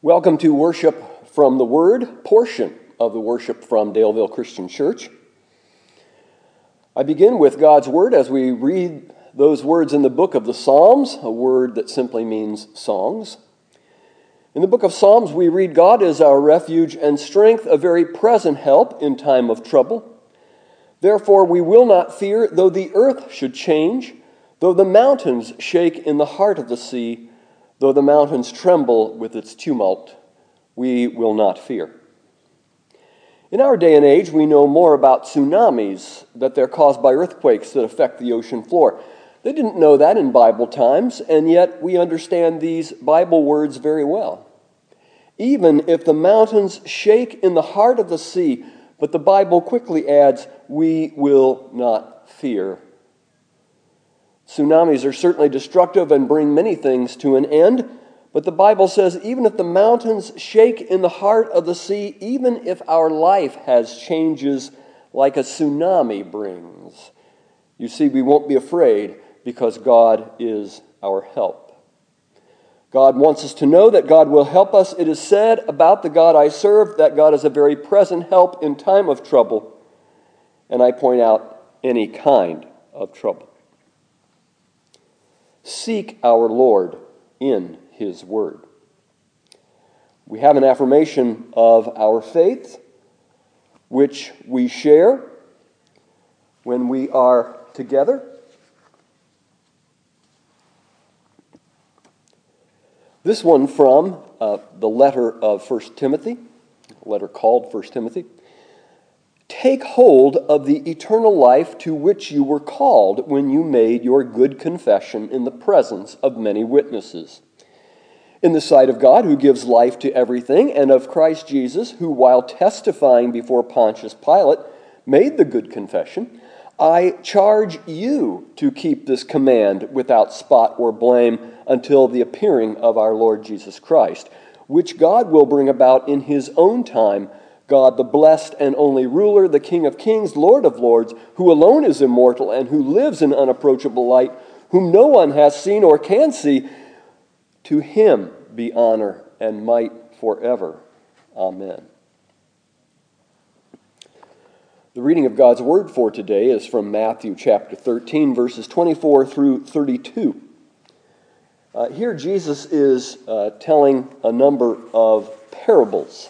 Welcome to Worship from the Word, portion of the Worship from Daleville Christian Church. I begin with God's Word as we read those words in the book of the Psalms, a word that simply means songs. In the book of Psalms, we read, God is our refuge and strength, a very present help in time of trouble. Therefore we will not fear, though the earth should change, though the mountains shake in the heart of the sea, though the mountains tremble with its tumult, we will not fear. In our day and age, we know more about tsunamis, that they're caused by earthquakes that affect the ocean floor. They didn't know that in Bible times, and yet we understand these Bible words very well. Even if the mountains shake in the heart of the sea, but the Bible quickly adds, we will not fear. Tsunamis are certainly destructive and bring many things to an end, but the Bible says even if the mountains shake in the heart of the sea, even if our life has changes like a tsunami brings, you see, we won't be afraid because God is our help. God wants us to know that God will help us. It is said about the God I serve that God is a very present help in time of trouble, and I point out any kind of trouble. Seek our Lord in His Word. We have an affirmation of our faith, which we share when we are together. This one from the letter of 1 Timothy, a letter called 1 Timothy. Take hold of the eternal life to which you were called when you made your good confession in the presence of many witnesses. In the sight of God, who gives life to everything, and of Christ Jesus, who while testifying before Pontius Pilate made the good confession, I charge you to keep this command without spot or blame until the appearing of our Lord Jesus Christ, which God will bring about in His own time, God, the blessed and only ruler, the King of kings, Lord of lords, who alone is immortal and who lives in unapproachable light, whom no one has seen or can see, to Him be honor and might forever. Amen. The reading of God's Word for today is from Matthew chapter 13, verses 24 through 32. Here Jesus is telling a number of parables.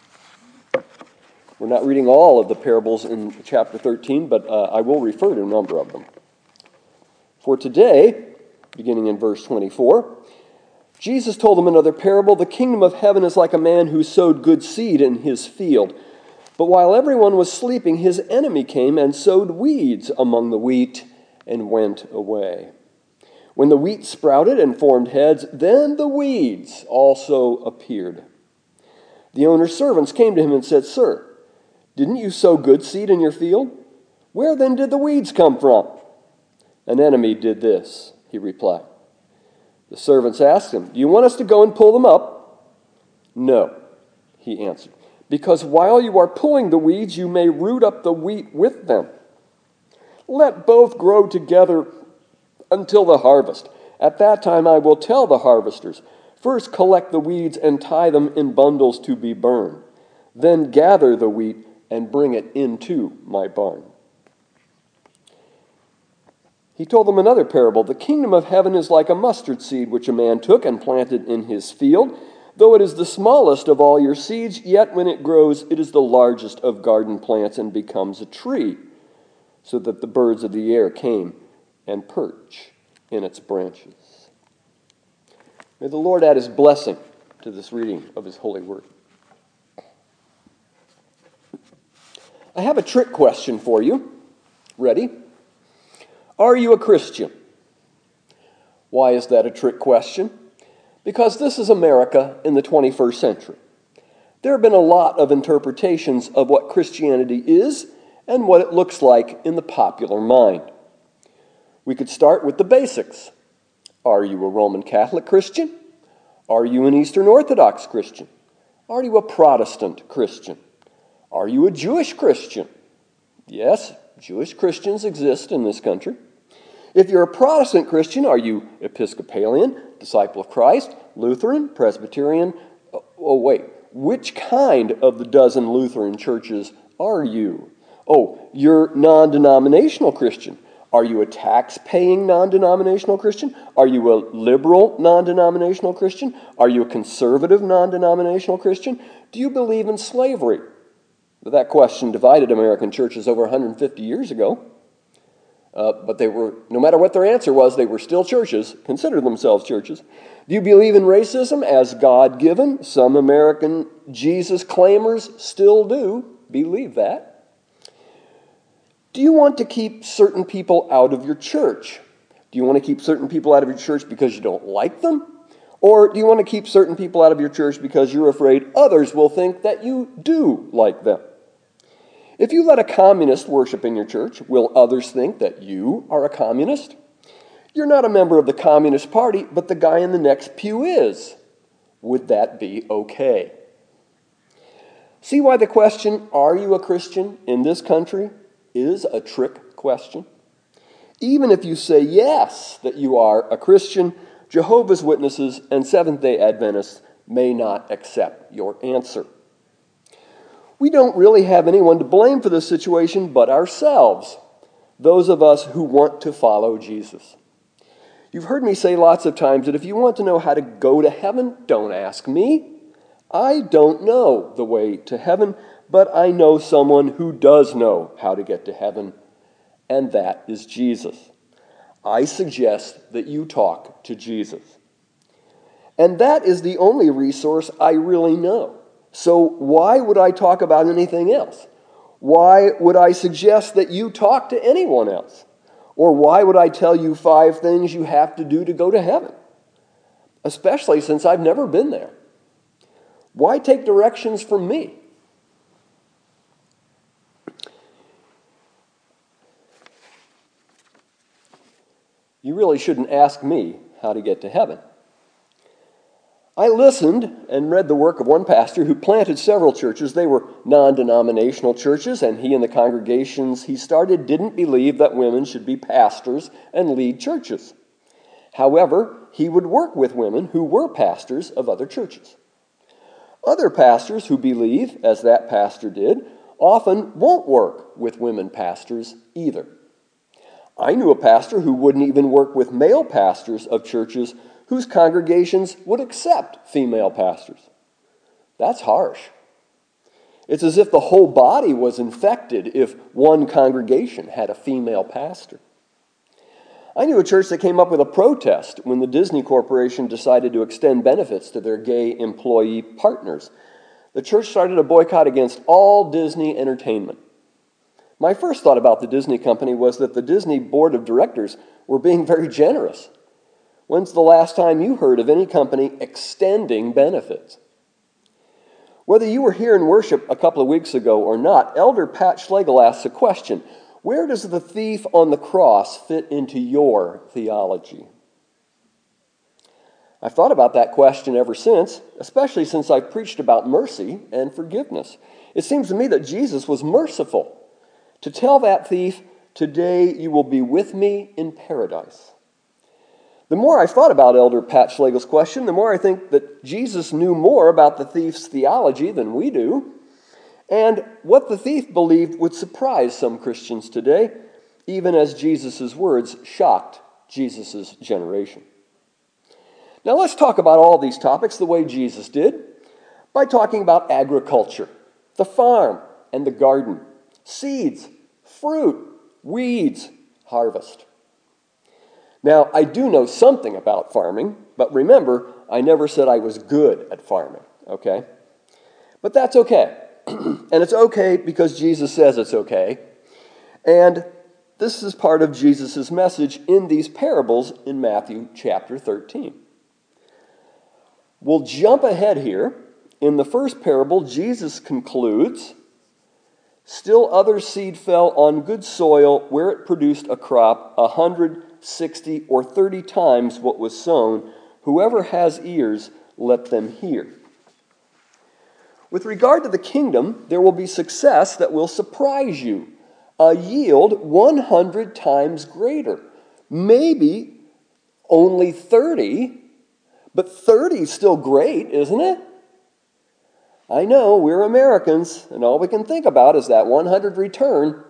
We're not reading all of the parables in chapter 13, but I will refer to a number of them. For today, beginning in verse 24, Jesus told them another parable. The kingdom of heaven is like a man who sowed good seed in his field. But while everyone was sleeping, his enemy came and sowed weeds among the wheat and went away. When the wheat sprouted and formed heads, then the weeds also appeared. The owner's servants came to him and said, Sir, didn't you sow good seed in your field? Where then did the weeds come from? An enemy did this, he replied. The servants asked him, Do you want us to go and pull them up? No, he answered, because while you are pulling the weeds, you may root up the wheat with them. Let both grow together until the harvest. At that time I will tell the harvesters, first collect the weeds and tie them in bundles to be burned. Then gather the wheat and bring it into my barn. He told them another parable. The kingdom of heaven is like a mustard seed which a man took and planted in his field. Though it is the smallest of all your seeds, yet when it grows, it is the largest of garden plants and becomes a tree, so that the birds of the air came and perch in its branches. May the Lord add His blessing to this reading of His holy word. I have a trick question for you. Ready? Are you a Christian? Why is that a trick question? Because this is America in the 21st century. There have been a lot of interpretations of what Christianity is and what it looks like in the popular mind. We could start with the basics. Are you a Roman Catholic Christian? Are you an Eastern Orthodox Christian? Are you a Protestant Christian? Are you a Jewish Christian? Yes, Jewish Christians exist in this country. If you're a Protestant Christian, are you Episcopalian, Disciple of Christ, Lutheran, Presbyterian, Oh, wait. Which kind of the dozen Lutheran churches are you? Oh, you're non-denominational Christian. Are you a tax-paying non-denominational Christian? Are you a liberal non-denominational Christian? Are you a conservative non-denominational Christian? Do you believe in slavery? That question divided American churches over 150 years ago. But they were, no matter what their answer was, they were still churches, considered themselves churches. Do you believe in racism as God-given? Some American Jesus claimers still do believe that. Do you want to keep certain people out of your church? Do you want to keep certain people out of your church because you don't like them? Or do you want to keep certain people out of your church because you're afraid others will think that you do like them? If you let a communist worship in your church, will others think that you are a communist? You're not a member of the Communist Party, but the guy in the next pew is. Would that be okay? See why the question, are you a Christian in this country, is a trick question? Even if you say yes, that you are a Christian, Jehovah's Witnesses and Seventh-day Adventists may not accept your answer. We don't really have anyone to blame for this situation but ourselves, those of us who want to follow Jesus. You've heard me say lots of times that if you want to know how to go to heaven, don't ask me. I don't know the way to heaven, but I know someone who does know how to get to heaven, and that is Jesus. I suggest that you talk to Jesus. And that is the only resource I really know. So why would I talk about anything else? Why would I suggest that you talk to anyone else? Or why would I tell you 5 things you have to do to go to heaven? Especially since I've never been there. Why take directions from me? You really shouldn't ask me how to get to heaven. I listened and read the work of one pastor who planted several churches. They were non-denominational churches, and he and the congregations he started didn't believe that women should be pastors and lead churches. However, he would work with women who were pastors of other churches. Other pastors who believe, as that pastor did, often won't work with women pastors either. I knew a pastor who wouldn't even work with male pastors of churches whose congregations would accept female pastors. That's harsh. It's as if the whole body was infected if one congregation had a female pastor. I knew a church that came up with a protest when the Disney Corporation decided to extend benefits to their gay employee partners. The church started a boycott against all Disney entertainment. My first thought about the Disney company was that the Disney board of directors were being very generous. When's the last time you heard of any company extending benefits? Whether you were here in worship a couple of weeks ago or not, Elder Pat Schlegel asks a question. Where does the thief on the cross fit into your theology? I've thought about that question ever since, especially since I've preached about mercy and forgiveness. It seems to me that Jesus was merciful to tell that thief, today you will be with me in paradise. The more I thought about Elder Pat Schlegel's question, the more I think that Jesus knew more about the thief's theology than we do. And what the thief believed would surprise some Christians today, even as Jesus' words shocked Jesus' generation. Now let's talk about all these topics the way Jesus did, by talking about agriculture, the farm and the garden, seeds, fruit, weeds, harvest. Now, I do know something about farming, but remember, I never said I was good at farming, okay? But that's okay. And it's okay because Jesus says it's okay. And this is part of Jesus' message in these parables in Matthew chapter 13. We'll jump ahead here. In the first parable, Jesus concludes, still other seed fell on good soil where it produced a crop 100, 60, or 30 times what was sown. Whoever has ears, let them hear. With regard to the kingdom, there will be success that will surprise you. A yield 100 times greater. Maybe only 30, but 30 is still great, isn't it? I know we're Americans, and all we can think about is that 100 return.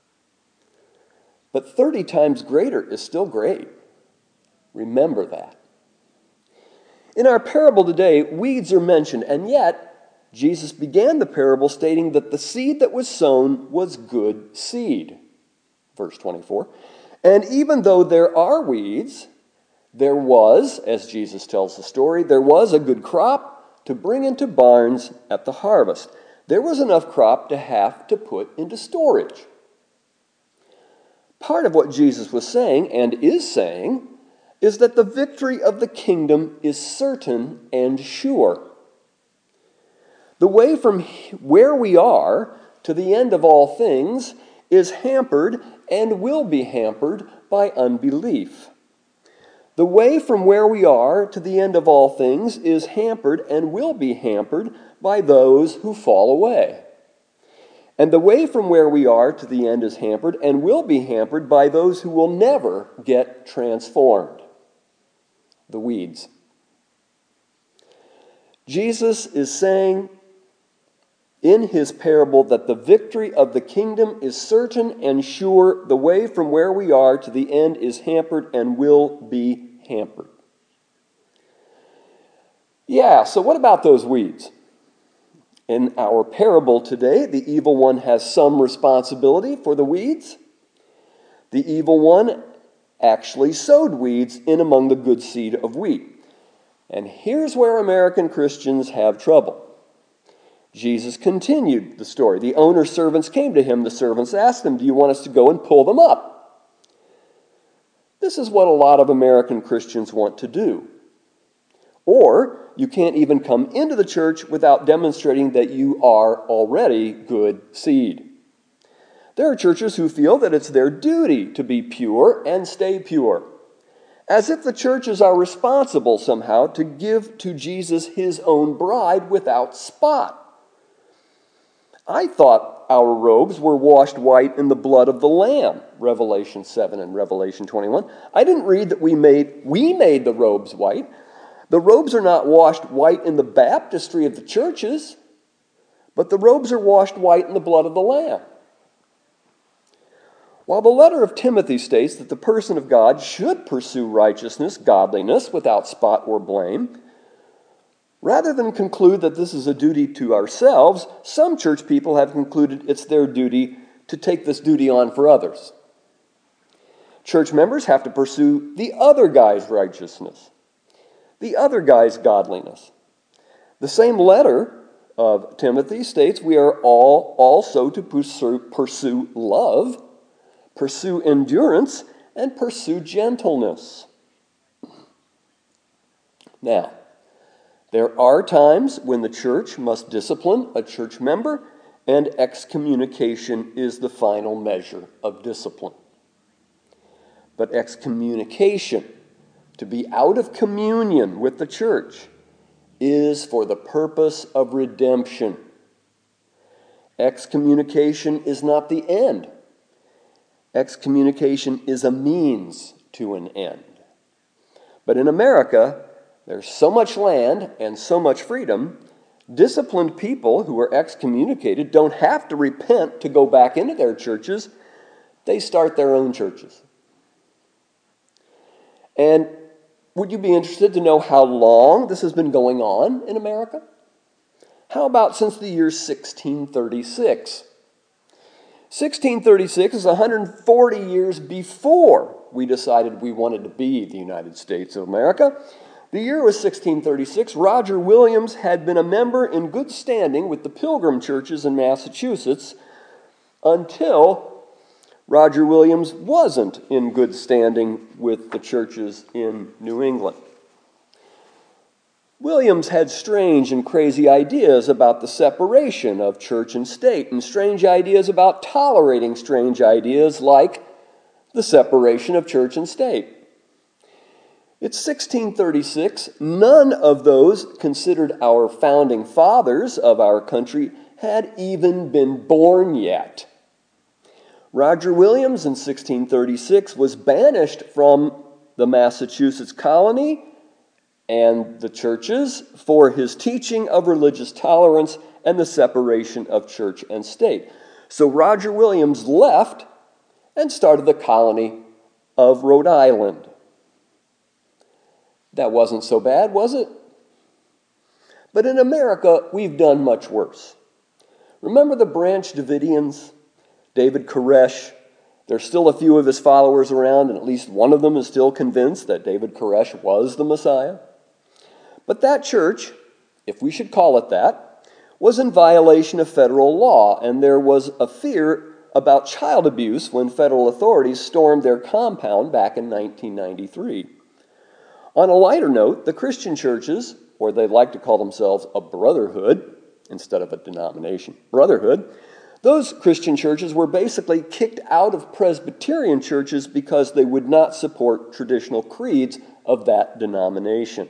But 30 times greater is still great. Remember that. In our parable today, weeds are mentioned, and yet Jesus began the parable stating that the seed that was sown was good seed. Verse 24. And even though there are weeds, there was, as Jesus tells the story, there was a good crop to bring into barns at the harvest. There was enough crop to have to put into storage. Part of what Jesus was saying, and is saying, is that the victory of the kingdom is certain and sure. The way from where we are to the end of all things is hampered and will be hampered by unbelief. The way from where we are to the end of all things is hampered and will be hampered by those who fall away. And the way from where we are to the end is hampered and will be hampered by those who will never get transformed. The weeds. Jesus is saying in his parable that the victory of the kingdom is certain and sure. The way from where we are to the end is hampered and will be hampered. Yeah, so what about those weeds? In our parable today, the evil one has some responsibility for the weeds. The evil one actually sowed weeds in among the good seed of wheat. And here's where American Christians have trouble. Jesus continued the story. The owner's servants came to him. The servants asked him, "Do you want us to go and pull them up?" This is what a lot of American Christians want to do. Or you can't even come into the church without demonstrating that you are already good seed. There are churches who feel that it's their duty to be pure and stay pure, as if the churches are responsible somehow to give to Jesus his own bride without spot. I thought our robes were washed white in the blood of the Lamb, Revelation 7 and Revelation 21. I didn't read that we made the robes white. The robes are not washed white in the baptistry of the churches, but the robes are washed white in the blood of the Lamb. While the letter of Timothy states that the person of God should pursue righteousness, godliness, without spot or blame, rather than conclude that this is a duty to ourselves, some church people have concluded it's their duty to take this duty on for others. Church members have to pursue the other guy's righteousness, the other guy's godliness. The same letter of Timothy states we are all also to pursue love, pursue endurance, and pursue gentleness. Now, there are times when the church must discipline a church member, and excommunication is the final measure of discipline. But excommunication, to be out of communion with the church, is for the purpose of redemption. Excommunication is not the end. Excommunication is a means to an end. But in America, there's so much land and so much freedom, disciplined people who are excommunicated don't have to repent to go back into their churches. They start their own churches. And would you be interested to know how long this has been going on in America? How about since the year 1636? 1636 is 140 years before we decided we wanted to be the United States of America. The year was 1636. Roger Williams had been a member in good standing with the Pilgrim churches in Massachusetts until Roger Williams wasn't in good standing with the churches in New England. Williams had strange and crazy ideas about the separation of church and state, and strange ideas about tolerating strange ideas like the separation of church and state. It's 1636. None of those considered our founding fathers of our country had even been born yet. Roger Williams in 1636 was banished from the Massachusetts colony and the churches for his teaching of religious tolerance and the separation of church and state. So Roger Williams left and started the colony of Rhode Island. That wasn't so bad, was it? But in America, we've done much worse. Remember the Branch Davidians? David Koresh. There's still a few of his followers around, and at least one of them is still convinced that David Koresh was the Messiah. But that church, if we should call it that, was in violation of federal law, and there was a fear about child abuse when federal authorities stormed their compound back in 1993. On a lighter note, the Christian churches, or they like to call themselves a brotherhood instead of a denomination, brotherhood, those Christian churches were basically kicked out of Presbyterian churches because they would not support traditional creeds of that denomination.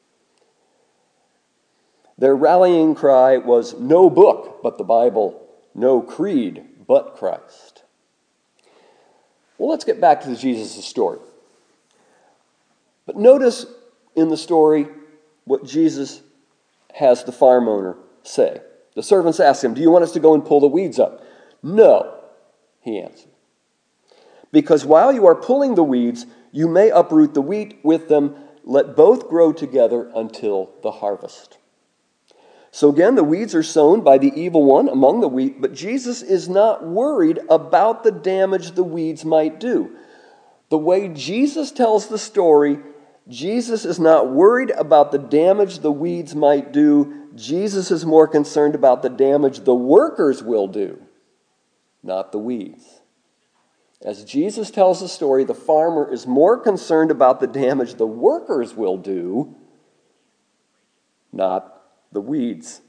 Their rallying cry was no book but the Bible, no creed but Christ. Well, let's get back to Jesus' story. But notice in the story what Jesus has the farm owner say. The servants ask him, "Do you want us to go and pull the weeds up?" "No," he answered. "Because while you are pulling the weeds, you may uproot the wheat with them. Let both grow together until the harvest." So again, the weeds are sown by the evil one among the wheat, but Jesus is not worried about the damage the weeds might do. The way Jesus tells the story, Jesus is not worried about the damage the weeds might do. Jesus is more concerned about the damage the workers will do, not the weeds. As Jesus tells the story, the farmer is more concerned about the damage the workers will do, not the weeds.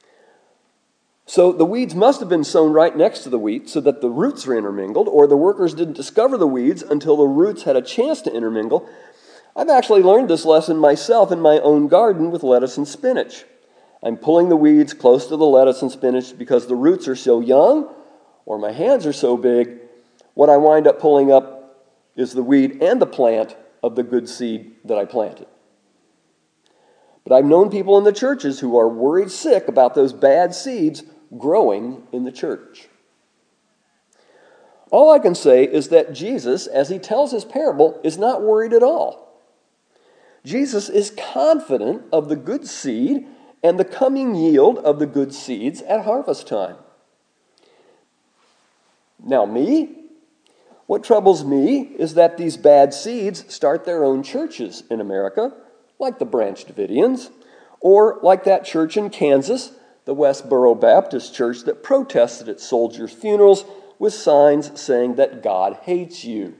So the weeds must have been sown right next to the wheat so that the roots are intermingled, or the workers didn't discover the weeds until the roots had a chance to intermingle. I've actually learned this lesson myself in my own garden with lettuce and spinach. I'm pulling the weeds close to the lettuce and spinach because the roots are so young, or my hands are so big, what I wind up pulling up is the weed and the plant of the good seed that I planted. But I've known people in the churches who are worried sick about those bad seeds growing in the church. All I can say is that Jesus, as he tells his parable, is not worried at all. Jesus is confident of the good seed and the coming yield of the good seeds at harvest time. Now me? What troubles me is that these bad seeds start their own churches in America, like the Branch Davidians, or like that church in Kansas, the Westboro Baptist Church that protested at soldiers' funerals with signs saying that God hates you.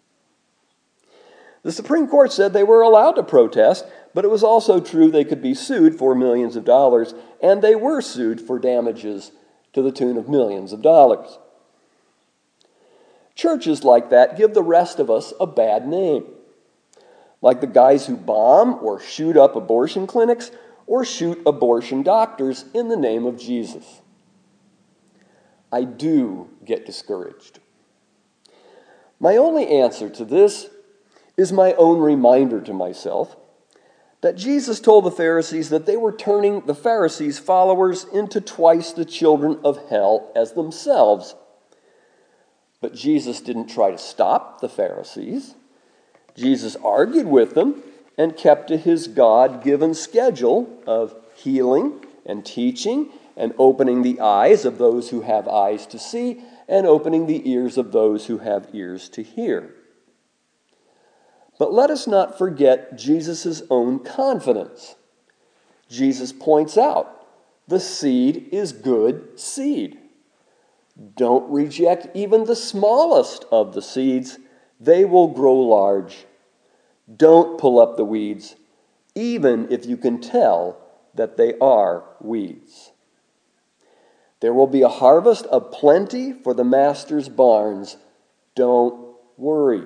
The Supreme Court said they were allowed to protest, but it was also true they could be sued for millions of dollars, and they were sued for damages to the tune of millions of dollars. Churches like that give the rest of us a bad name, like the guys who bomb or shoot up abortion clinics or shoot abortion doctors in the name of Jesus. I do get discouraged. My only answer to this is my own reminder to myself that Jesus told the Pharisees that they were turning the Pharisees' followers into twice the children of hell as themselves. But Jesus didn't try to stop the Pharisees. Jesus argued with them and kept to his God-given schedule of healing and teaching and opening the eyes of those who have eyes to see and opening the ears of those who have ears to hear. But let us not forget Jesus' own confidence. Jesus points out, the seed is good seed. Don't reject even the smallest of the seeds. They will grow large. Don't pull up the weeds, even if you can tell that they are weeds. There will be a harvest of plenty for the master's barns. Don't worry.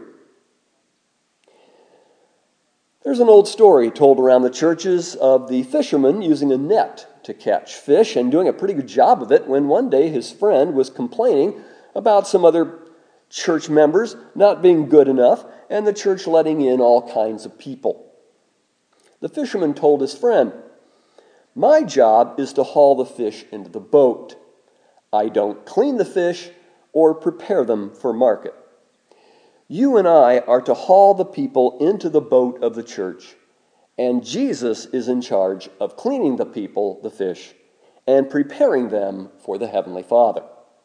There's an old story told around the churches of the fisherman using a net to catch fish and doing a pretty good job of it when one day his friend was complaining about some other church members not being good enough and the church letting in all kinds of people. The fisherman told his friend, My job is to haul the fish into the boat. I don't clean the fish or prepare them for market. You and I are to haul the people into the boat of the church, and Jesus is in charge of cleaning the people, the fish, and preparing them for the Heavenly Father.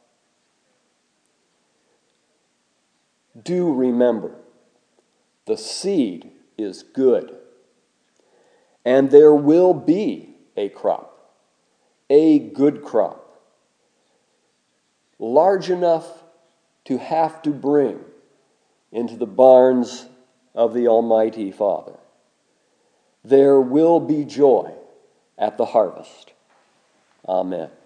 Do remember, the seed is good, and there will be a crop, a good crop, large enough to have to bring into the barns of the Almighty Father. There will be joy at the harvest. Amen.